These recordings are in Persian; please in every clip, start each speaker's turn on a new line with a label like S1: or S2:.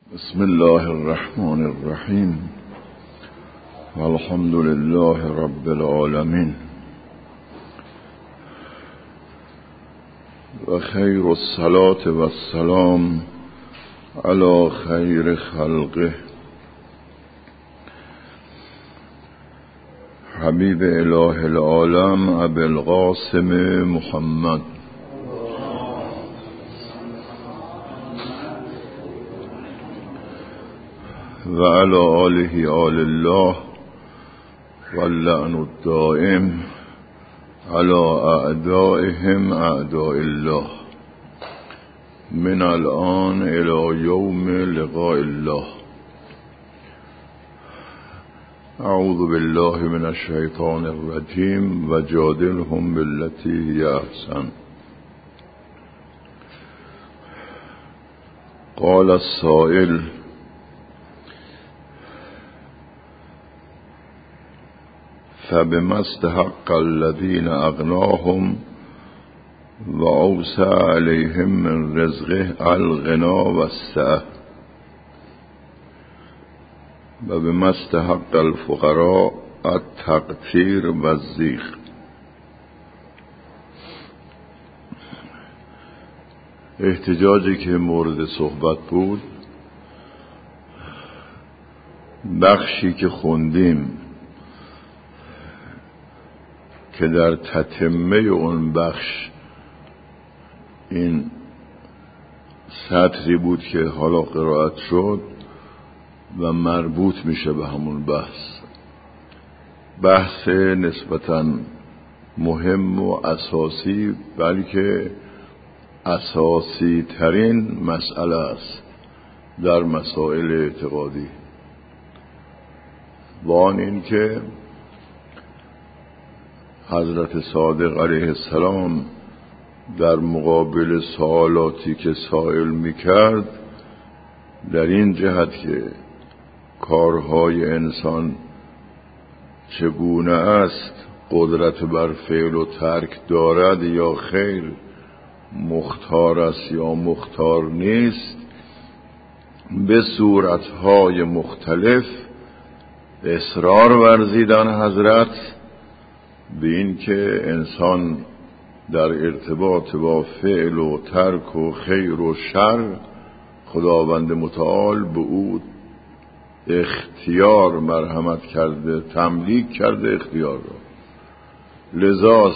S1: بسم الله الرحمن الرحیم والحمد لله رب العالمین و خیر الصلاة و السلام علی خیر خلقه حبیب اله العالم ابی القاسم محمد و علی آله آل الله واللعن الدائم علی اعدائهم اعداء الله من الان الى یوم لقاء الله. اعوذ بالله من الشیطان الرجیم و جادلهم بالتي هی احسن. قال السائل فبما استحق الذين اغناهم و اوسع عليهم من رزقه الغنا و السعه و بما استحق الفقراء التقتیر و الضیق. احتجاجی که مورد صحبت بود، بخشی که خوندیم که در تتمه اون بخش این سطری بود که حالا قرائت شد و مربوط میشه به همون بحث نسبتاً مهم و اساسی، بلکه اساسی ترین مسئله است در مسائل اعتقادی، با آن این که حضرت صادق علیه السلام در مقابل سوالاتی که سائل میکرد در این جهت که کارهای انسان چگونه است، قدرت بر فعل و ترک دارد یا خیر، مختار است یا مختار نیست، به صورتهای مختلف اصرار ورزیدن حضرت به این که انسان در ارتباط با فعل و ترک و خیر و شر خداوند متعال به او اختیار مرحمت کرده، تملیک کرده اختیار را. لذا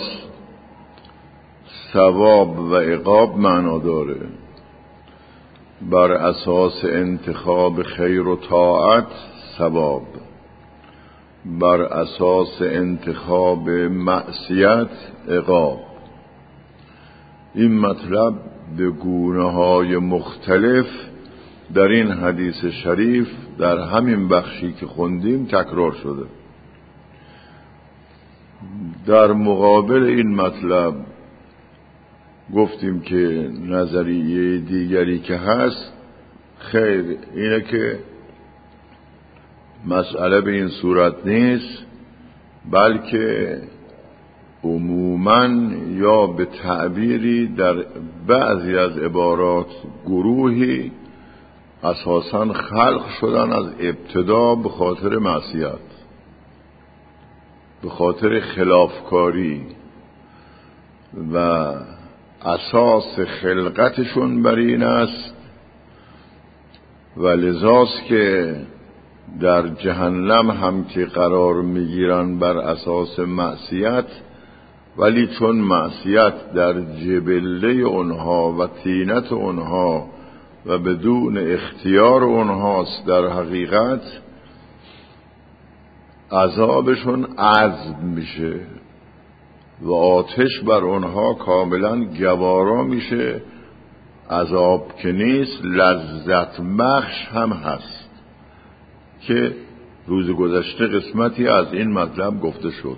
S1: ثواب و عقاب معنا داره. بر اساس انتخاب خیر و طاعت ثواب، بر اساس انتخاب معصیت عقاب. این مطلب به گونه‌های مختلف در این حدیث شریف در همین بخشی که خوندیم تکرار شده. در مقابل این مطلب گفتیم که نظریه دیگری که هست، خیر، اینه که مسئله به این صورت نیست، بلکه عموماً یا به تعبیری در بعضی از عبارات گروهی اساساً خلق شدن از ابتدا به خاطر معصیت، به خاطر خلافکاری، و اساس خلقتشون بر این است و لذاست که در جهنم هم که قرار میگیرن بر اساس معصیت، ولی چون معصیت در جبله اونها و طینت اونها و بدون اختیار اونهاست، در حقیقت عذابشون عزم میشه و آتش بر اونها کاملا گوارا میشه. عذاب که نیست، لذت بخش هم هست که روز گذشته قسمتی از این مطلب گفته شد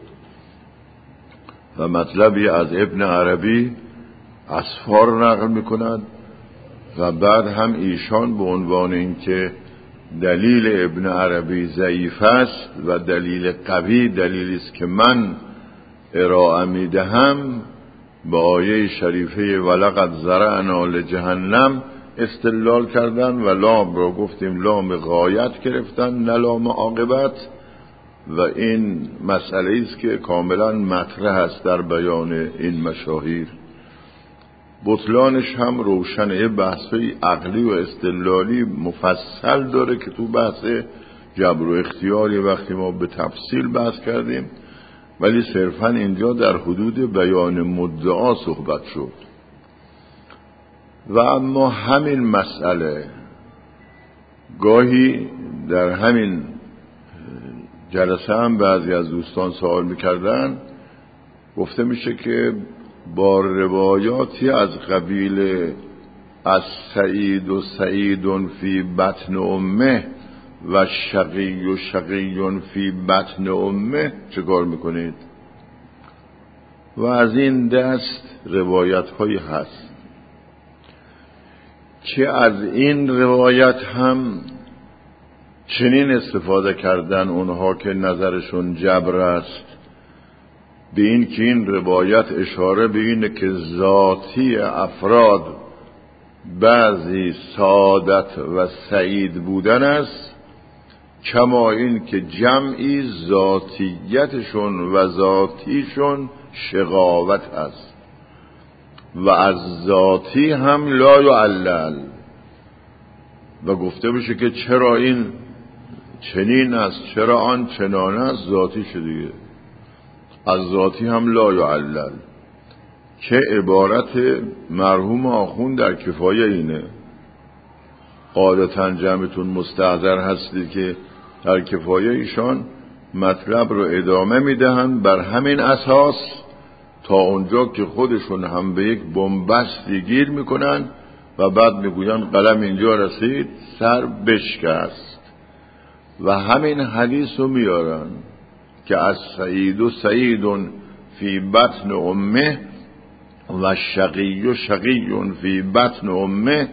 S1: و مطلبی از ابن عربی اسفار نقل میکند و بعد هم ایشان به عنوان این که دلیل ابن عربی ضعیف است و دلیل قوی دلیلی است که من ارائه میدهم، با آیه شریفه ولقد ذرأنا لجهنم استدلال کردن و لام را گفتیم لام غایت گرفتن نه لام عاقبت، و این مسئله است که کاملا مطرح است در بیان این مشاهیر. بطلانش هم روشنه، یه بحثی عقلی و استدلالی مفصل داره که تو بحث جبر و اختیاری وقتی ما به تفصیل بحث کردیم، ولی صرفا اینجا در حدود بیان مدعا صحبت شد. و اما همین مسئله گاهی در همین جلسه هم بعضی از دوستان سوال میکردن، گفته میشه که با روایاتی از قبیل از سعید و سعید فی بطن امه و شقی و شقی فی بطن امه چه کار میکنید؟ و از این دست روایت هایی هست که از این روایت هم چنین استفاده کردن اونها که نظرشون جبر است، به این که این روایت اشاره به اینه که ذاتی افراد بعضی سعادت و سعید بودن است، کما این که جمعی ذاتیتشون و ذاتیشون شقاوت است و از ذاتی هم لا یعلل، و گفته بشه که چرا این چنین است چرا آن چنان است، ذاتی شدیه، از ذاتی هم لا یعلل، که عبارت مرحوم آخوند در کفایه اینه. قاعدتا جمعتون مستحضر هستی که در کفایه ایشان مطلب رو ادامه میدهن بر همین اساس تا اونجا که خودشون هم به یک بنبستی گیر میکنن و بعد میگوین قلم اینجا رسید سر بشکست، و همین حدیث رو میارن که از سعید و سعید فی بطن امه و شقی و شقی فی بطن امه،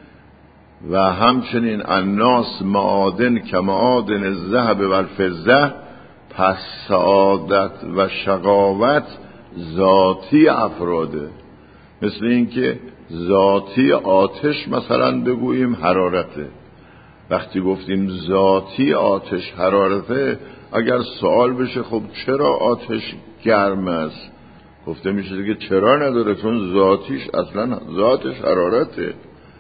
S1: و همچنین الناس معادن که معادن الذهب و الفضه، پس سعادت و شقاوت ذاتی افراده. مثل اینکه ذاتی آتش مثلا بگوییم حرارته، وقتی گفتیم ذاتی آتش حرارته، اگر سوال بشه خب چرا آتش گرم است، گفته میشه که چرا نداره، چون ذاتیش اصلا ذاتش حرارته.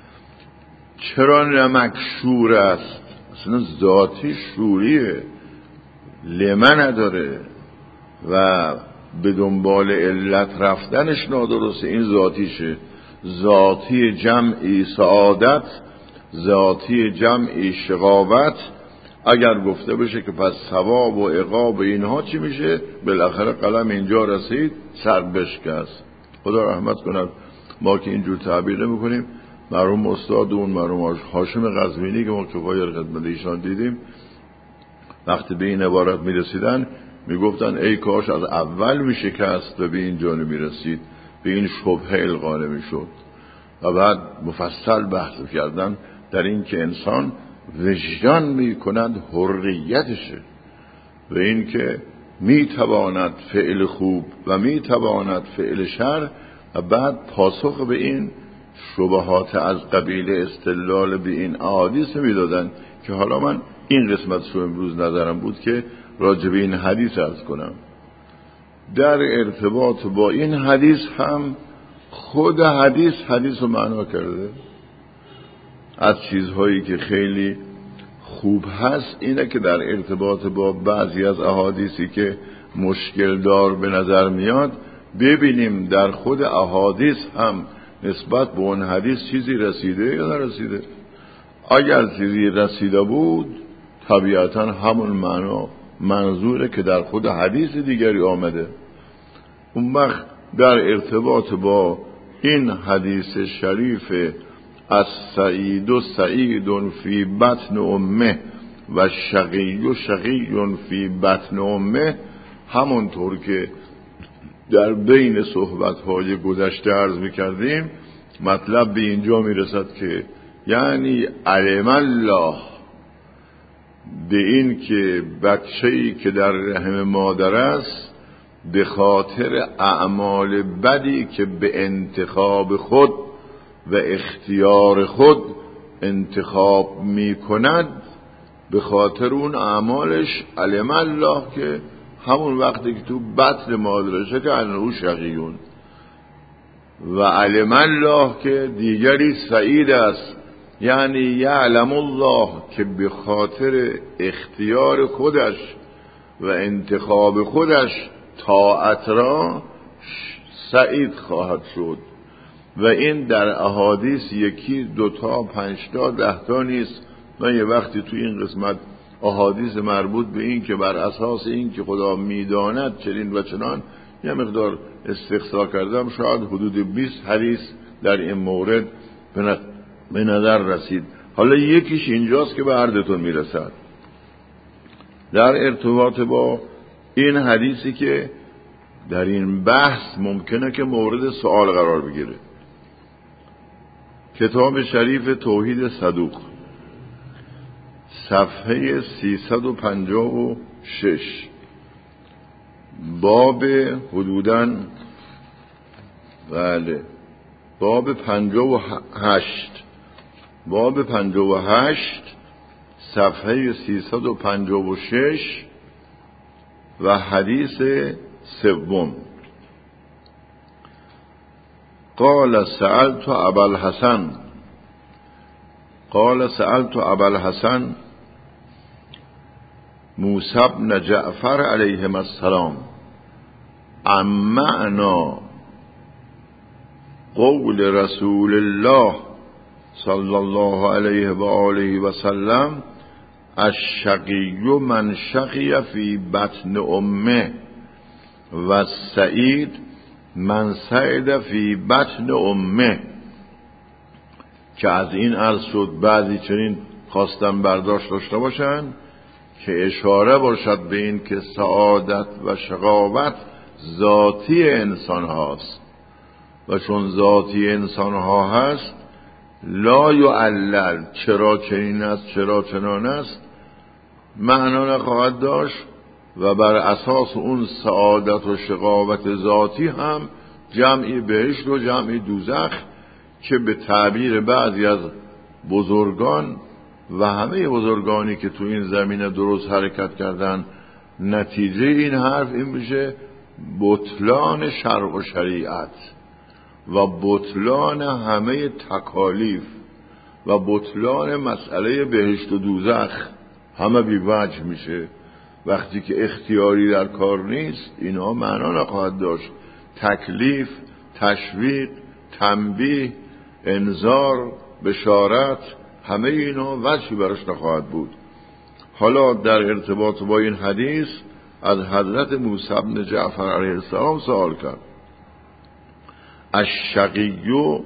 S1: چرا نمک شور است، اصلا ذاتیش شوریه، لمه نداره و به دنبال علت رفتنش نادرسته، این ذاتیشه. ذاتی جمعی سعادت، ذاتی جمعی شقاوت. اگر گفته بشه که پس ثواب و عقاب اینها چی میشه، بالاخره قلم اینجا رسید سر بشکست. خدا رحمت کند ما که اینجور تعبیر نمی‌کنیم. مرحوم استاد اون مرحوم هاشم قزوینی که ما کفایه خدمت ایشان دیدیم، وقتی به این عبارت میرسیدن میگفتن ای کاش از اول میشکست و به این جانب میرسید، به این شبهه القا نمیشد. و بعد مفصل بحث کردن در این که انسان وجدان میکند حریتشه و این که میتواند فعل خوب و میتواند فعل شر، و بعد پاسخ به این شبهات از قبیل استدلال به این احادیث میدادن که حالا من این قسمت رو امروز نظرم بود که راجع به این حدیث عرض کنم. در ارتباط با این حدیث هم خود حدیث رو معنا کرده. از چیزهایی که خیلی خوب هست اینه که در ارتباط با بعضی از احادیثی که مشکل دار به نظر میاد ببینیم در خود احادیث هم نسبت به اون حدیث چیزی رسیده یا نرسیده. اگر چیزی رسیده بود طبیعتا همون منظوره که در خود حدیث دیگری آمده. اون وقت در ارتباط با این حدیث شریف از سعید و سعید فی بطن امه و شقی و شقی فی بطن امه، همونطور که در بین صحبت‌های گذشته عرض می‌کردیم، مطلب به اینجا میرسد که یعنی علم الله به این که بچه‌ای که در رحم مادر است به خاطر اعمال بدی که به انتخاب خود و اختیار خود انتخاب می کند، به خاطر اون اعمالش علم الله که همون وقتی که تو بطن مادرشه که انه شقیون، و علم الله که دیگری سعید است، یعنی یعلم الله که به خاطر اختیار خودش و انتخاب خودش طاعت را سعید خواهد شد. و این در احادیث یکی 2 تا 5 تا 10 تا نیست. من یه وقتی تو این قسمت احادیث مربوط به این که بر اساس این که خدا میداند چنین و چنان یه مقدار استقصا کردم، شاید حدود 20 حدیث در این مورد به نظر رسید. حالا یکیش اینجاست که به عرضتون میرسد در ارتباط با این حدیثی که در این بحث ممکنه که مورد سوال قرار بگیره. کتاب شریف توحید صدوق صفحه 356 باب حدوداً باب 58 صفحه 356 و حدیث 3. قال سألت ابا الحسن موسی بن جعفر علیهما السلام عن معنى قول رسول الله صلی الله علیه و آله و سلم الشقی من شقی فی بطن امه و السعید من سعید فی بطن امه، که از این عرض شد بعضی چنین خواستن برداشت داشته باشن که اشاره باشد به این که سعادت و شقاوت ذاتی انسان هاست و چون ذاتی انسان ها هست لا یعلل چرا چنین است چرا چنان است معنا نخواهد داشت، و بر اساس اون سعادت و شقاوت ذاتی هم جمعی بهشت و جمعی دوزخ که به تعبیر بعضی از بزرگان و همه بزرگانی که تو این زمینه درست حرکت کردن، نتیجه این حرف این میشه بطلان شرع و شریعت و بطلان همه تکالیف و بطلان مسئله بهشت و دوزخ همه بی وجه میشه. وقتی که اختیاری در کار نیست اینا معنا نخواهد داشت. تکلیف، تشویق، تنبیه، انذار، بشارت، همه اینا وجهی براش نخواهد بود. حالا در ارتباط با این حدیث از حضرت موسی بن جعفر علیه السلام سوال کرد. الشقی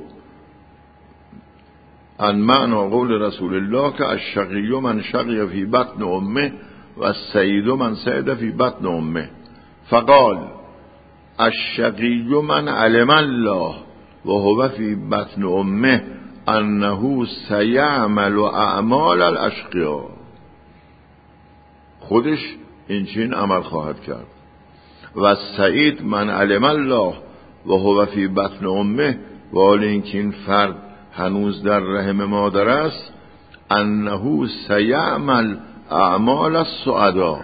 S1: عن معنى قول رسول الله که الشقی من شقی فی بطن امه و السعید من سعید فی بطن امه، فقال الشقی من علم الله و هو فی بطن امه انه سیعمل اعمال الاشقیاء. خودش این چین عمل خواهد کرد. و سعید من علم الله و هو فی بطن امه، ولی اینکه این فرد هنوز در رحم مادر است، انه سیعمل اعمال السعداء.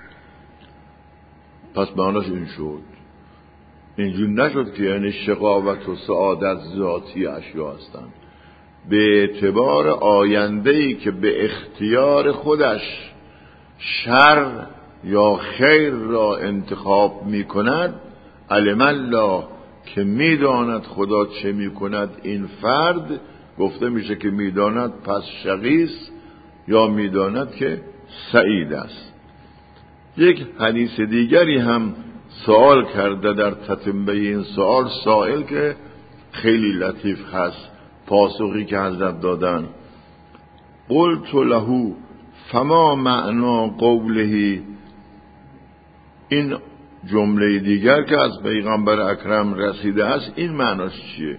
S1: پس معناش این شد، اینجور نشد که یعنی شقاوت و سعادت ذاتی اشیا هستند. به اعتبار آینده‌ای که به اختیار خودش شر یا خیر را انتخاب می کند، علم الله که می داند خدا چه می کند، این فرد گفته میشه که می داند پس شقیست یا می داند که سعید است. یک حدیث دیگری هم سوال کرده در تتمه این سوال سائل که خیلی لطیف هست پاسخی که حضرت دادن. قلت له فما معنا قوله، این جمله دیگر که از پیغمبر اکرم رسیده است این معناش چیه؟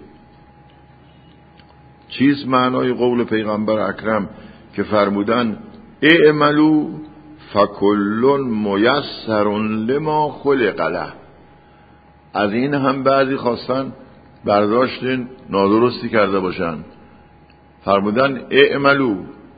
S1: چیست معنای قول پیغمبر اکرم که فرمودن اعملوا فکل میسر لما خلق له؟ از این هم بعضی خواستن برداشت نادرستی کرده باشن. فرمودن اعملوا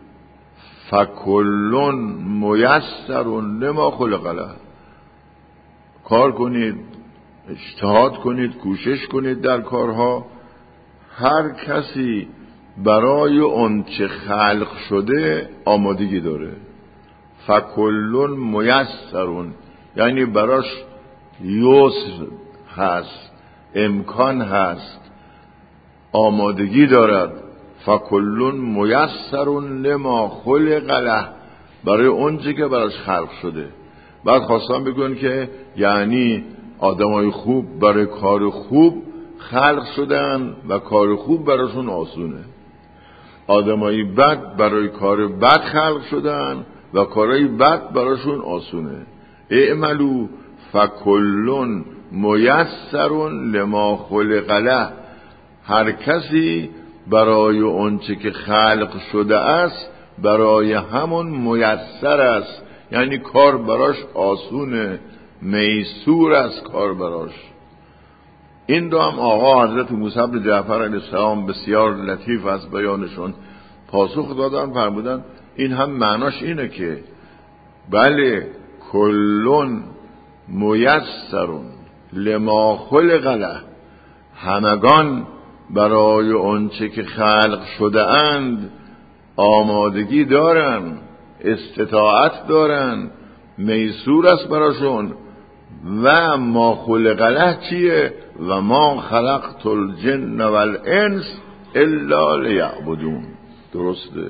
S1: فکل میسر لما خلق له. کار کنید، اجتهاد کنید، کوشش کنید در کارها. هر کسی برای اون چه خلق شده آمادگی داره. فکل میسر یعنی براش یسر هست، امکان هست، آمادگی دارد. فکل میسر لما خلق له، برای اونچه که براش خلق شده. بعد خواستم بگن که یعنی آدمای خوب برای کار خوب خلق شدن و کار خوب براشون آسونه. آدمای بد برای کار بد خلق شدن و کارهای بد براشون آسونه. اعملوا فکل میسر لما خلق له. هر کسی برای اونچه که خلق شده است برای همون میسر است، یعنی کار براش آسونه، میسور است کار براش. این رو هم آقا حضرت موسی بن جعفر علیه السلام بسیار لطیف از بیانشون پاسخ دادن. فرمودن این هم معناش اینه که بله کلون میسرون لما خلق له، همگان برای اونچه که خلق شده اند آمادگی دارن، استطاعت دارن، میسور است براشون. و ما خلق له چیه؟ و ما خلقت الجن والانس الا لیعبدون. درسته،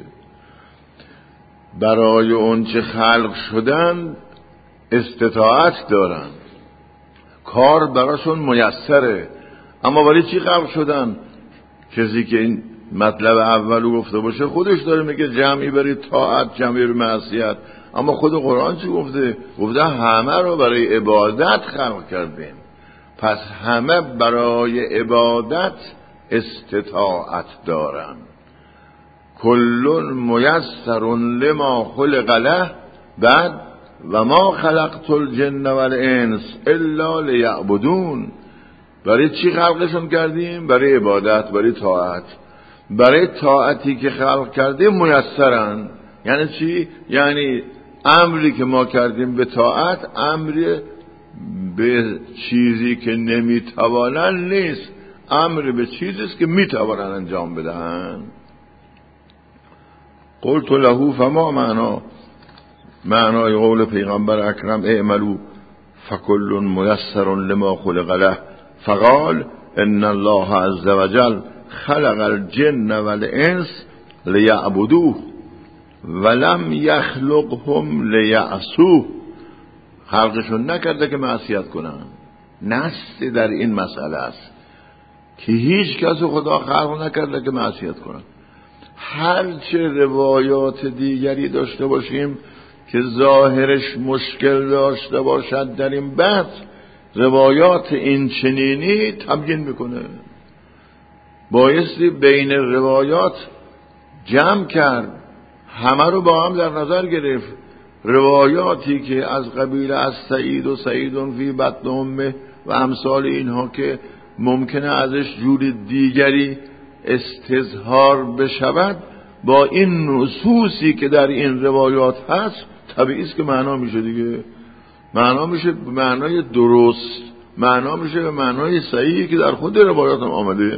S1: برای اون چه خلق شدن استطاعت دارن، کار براشون میسره. اما ولی چی خلق شدن؟ کسی که این مطلب اولو گفته باشه خودش داره میگه جمعی برای طاعت، جمعی برای معصیت. اما خود قرآن چی گفته؟ گفته همه رو برای عبادت خلق کردیم. پس همه برای عبادت استطاعت دارن. کل میسر لما خلق له. بعد و ما خلقت الجن والانس الا لیعبدون. برای چی خلقشون کردیم؟ برای عبادت، برای طاعت. برای طاعتی که خلق کردیم میسرن. یعنی چی؟ یعنی امری که ما کردیم به طاعت امری به چیزی که نمیتوانن نیست، امر به چیزی است که میتوانن انجام بدهن. قلت له فما معنای قول پیغمبر اکرم اعملوا فکل میسر لما خلق له. فقال ان الله عز وجل خلق الجن والانس لیعبدوه ولم یخلقهم لیعصوه. خلقشون نکرده که معصیت کنن. نص در این مسئله است که هیچ کس خدا خلق نکرده که معصیت کنن. هرچه روایات دیگری داشته باشیم که ظاهرش مشکل داشته باشد در این بحث، روایات این چنینی تبیین میکنه. بایستی بین روایات جمع کرد، همه رو با هم در نظر گرفت. روایاتی که از قبیل از سعید و سعیدون فی بطن امه و امثال اینها که ممکنه ازش جور دیگری استظهار بشود، با این نصوصی که در این روایات هست طبیعی است که معنا میشه دیگه. معنا میشه به معنای درست، معنا میشه به معنای صحیحی که در خود روایات هم آمده.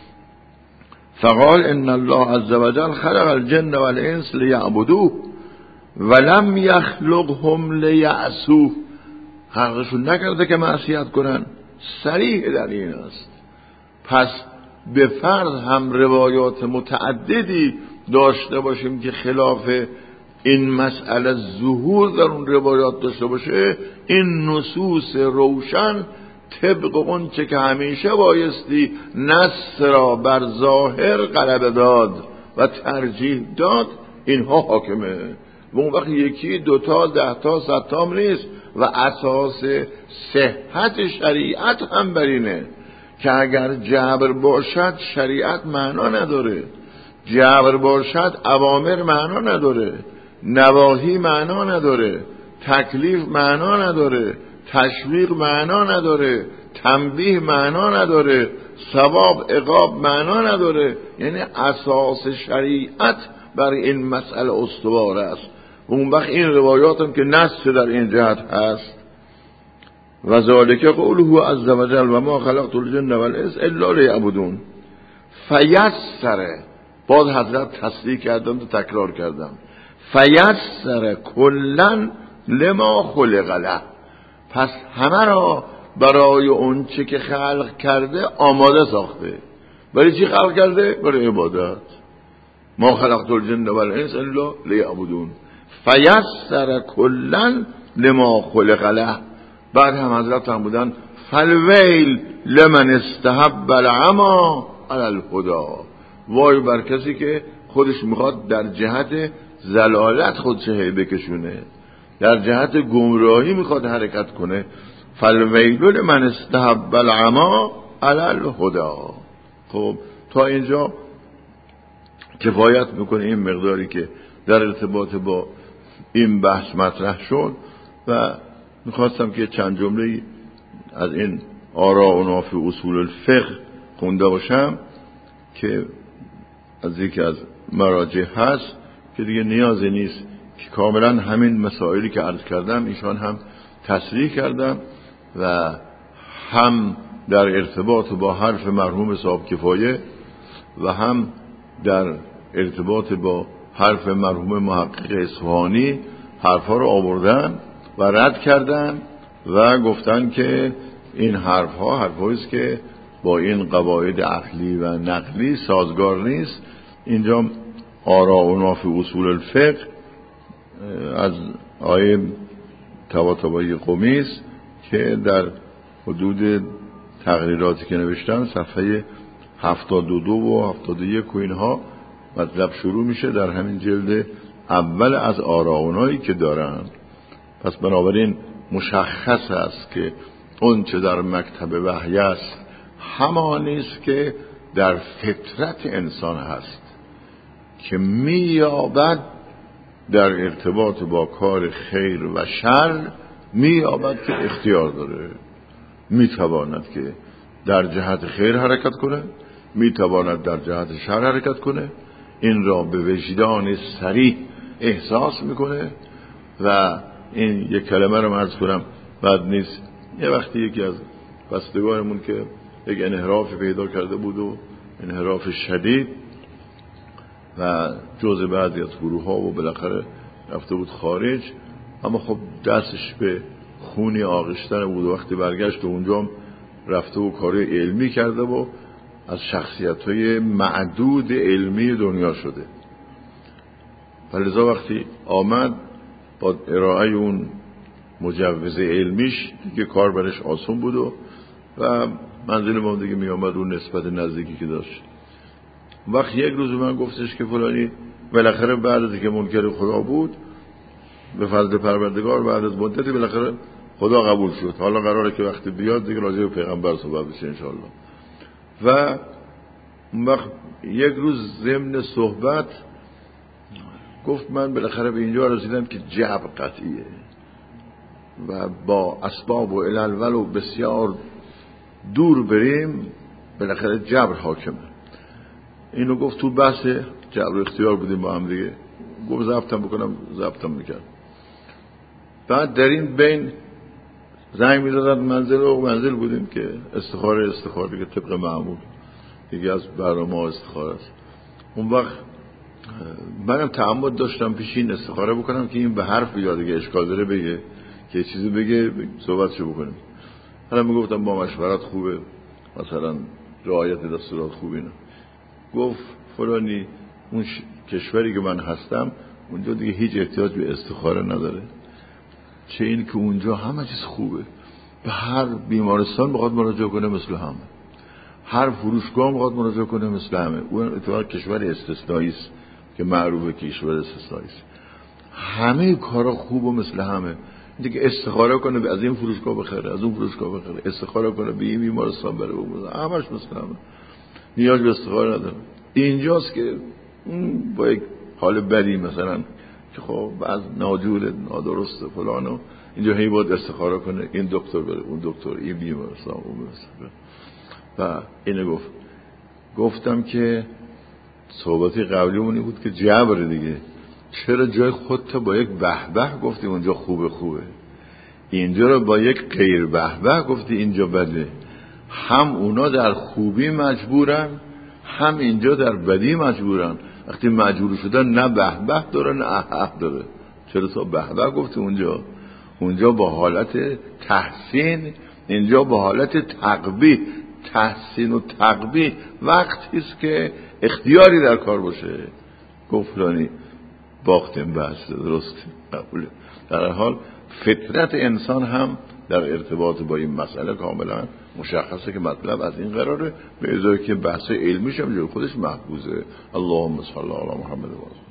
S1: فقال ان الله عز وجل خلق الجن والانس لیعبدوه ولم یخلقهم لیعصوه. خلقشون نکرده که معصیت کنن. صریح در این است. پس به فرض هم روایات متعددی داشته باشیم که خلاف این مسئله ظهور در اون روایات داشته باشه، این نصوص روشن طبق اون چه که همیشه بایستی نص را بر ظاهر غلبه داد و ترجیح داد، اینها حاکمه. و اون وقت یکی دوتا 10 تا 100 تا نیست. و اساس صحت شریعت هم بر اینه که اگر جبر باشد شریعت معنا نداره، جبر باشد اوامر معنا نداره، نواهی معنا نداره، تکلیف معنا نداره، تشویق معنا نداره، تنبیه معنا نداره، ثواب عقاب معنا نداره. یعنی اساس شریعت بر این مسئله استوار است. و اون وقت این روایات هم که نص در این جهت هست، و ذالک قوله عز وجل و ما خلقت الجن والانس الا لیعبدون. فیسر، باز حضرت تصریح کردم و تکرار کردم، فیسر کلن لما خلق له، پس همه را برای اون چه که خلق کرده آماده ساخته. برای چی خلق کرده؟ برای عبادت. ما خلقت الجن والانس الا لیعبدون. فیسر کلن لما خلق له. بعد هم حضرت هم بودن فالویل لمن استحب العمی علی الهدی. وای بر کسی که خودش میخواد در جهت ضلالت خودش بکشونه، در جهت گمراهی میخواد حرکت کنه. فالویل لمن استحب العمی علی الهدی. خب تا اینجا کفایت میکنه این مقداری که در ارتباط با این بحث مطرح شد. و میخواستم که چند جمله از این آراءنا فی اصول الفقه خونده باشم که از یکی از مراجع هست که دیگه نیازی نیست که کاملا همین مسائلی که عرض کردم ایشان هم تصریح کردم و هم در ارتباط با حرف مرحوم صاحب کفایه و هم در ارتباط با حرف مرحوم محقق اصفهانی حرفا رو آوردن و رد کردن و گفتن که این حرفها حرفاییست که با این قواعد عقلی و نقلی سازگار نیست. اینجا آراءنا فی اصول الفقه از آیه طباطبایی قمیس که در حدود تقریراتی که نوشتن صفحه 72 و 71 و اینها مطلب شروع میشه در همین جلد اول از آراءنایی که دارن. پس بنابراین مشخص است که اون چه در مکتب وحی است همانی است که در فطرت انسان هست که می‌یابد در ارتباط با کار خیر و شر، می‌یابد که اختیار داره، میتواند که در جهت خیر حرکت کنه، میتواند در جهت شر حرکت کنه. این را به وجدان صریح احساس میکنه. و این یک کلمه رو عرض کنم بد نیست. یه وقتی یکی از بستگانمون که یک انحراف پیدا کرده بود و انحراف شدید و جزء بعضی از گروه ها و بالاخره رفته بود خارج، اما خب دستش به خونی آغشتن بود و وقتی برگشت و اونجا رفته و کاری علمی کرده و از شخصیت‌های معدود علمی دنیا شده. فلذا وقتی آمد با ارائه اون مجوز علمیش دیگه کار برش آسان بود و منزل ما دیگه می آمد اون نسبت نزدیکی که داشت. وقت یک روز من گفتش که فلانی بالاخره بعد از که منکر خدا بود به فضل پروردگار بعد از مدتی بالاخره خدا قبول شد. حالا قراره که وقتی بیاد دیگه راجع به پیغمبر صحبت بشه انشالله. و اون وقت یک روز ضمن صحبت گفت من بالاخره به اینجا رسیدم که جبر قطعیه و با اسباب و علل ولو بسیار دور بریم بالاخره جبر حاکمه. اینو گفت تو بحث جبر اختیار بودیم با هم دیگه. گفت ضبطم بکنم، ضبطم میکرد. بعد در این بین زنگ میدادن منزل بودیم که استخاره که طبق معمول دیگه از برنامه استخاره است. اون وقت منم تعمد داشتم پیشین استخاره بکنم که این به حرف بیاد دیگه اشکال داره بگه که چیزی بگه صحبتشو بکنیم. حالا میگفتم با مشورت خوبه، مثلا رعایت دستورات خوبه. اینا گفت فلانی اون کشوری که من هستم اونجا دیگه هیچ احتیاج به استخاره نداره، چه این که اونجا همه چیز خوبه، به هر بیمارستان بخواد مراجعه کنه مثل همه، هر فروشگاه بخواد مراجعه کنه مثل همه. اون اتفاقا کشور استثنایی است که معروفه کشور استثنایی است، همه کارا خوبه مثل همه. دیگه استخاره کنه از این فروشگاه بخره، از اون فروشگاه بخره، استخاره کنه به این بیمارستان بره بگذاره، همش مثل همه، نیاز به استخاره نداره. اینجاست که با یک حال بدی مثلا که خب بعض ناجور نادرست فلانو اینجا هی باید استخاره کنه، این دکتر بره، اون دکتر، این بیمارستان، اون بیمارستان. و اینو گفتم که صحبتی قبلیمونی بود که جبر دیگه، چرا جای خودت با یک به به گفتی اونجا خوبه، اینجا رو با یک غیر به به گفتی اینجا بده؟ هم اونا در خوبی مجبورن، هم اینجا در بدی مجبورن. وقتی مجبور شدن نه به به داره نه احه داره. چرا تو به به گفتی اونجا با حالت تحسین، اینجا با حالت تقبیح. تحسین و تقبیح وقتی است که اختیاری در کار باشه. گفتلانی باختیم بحث، درست قبوله. در حال فطرت انسان هم در ارتباط با این مسئله کاملا مشخصه که مطلب از این قراره، به ازای که بحث علمیش هم جای خودش محفوظه. اللهم صل علی محمد و